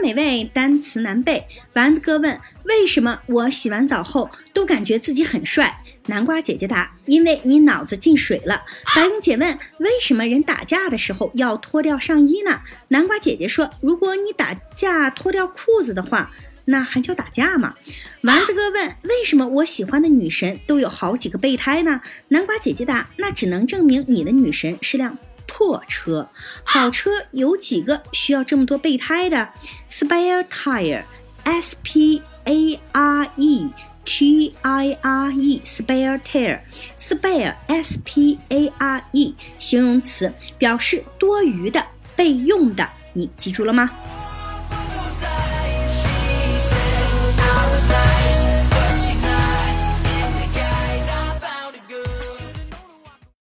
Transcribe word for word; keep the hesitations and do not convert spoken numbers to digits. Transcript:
美味，单词难背。丸子哥问，为什么我洗完澡后都感觉自己很帅？南瓜姐姐答，因为你脑子进水了。白云姐问，为什么人打架的时候要脱掉上衣呢？南瓜姐姐说，如果你打架脱掉裤子的话，那还叫打架吗？丸子哥问，为什么我喜欢的女神都有好几个备胎呢？南瓜姐姐答，那只能证明你的女神是辆破车。好车有几个需要这么多备胎的？ Spare tire S P A R E T I R E Spare tire Spare S P A R E 形容词，表示多余的、备用的，你记住了吗？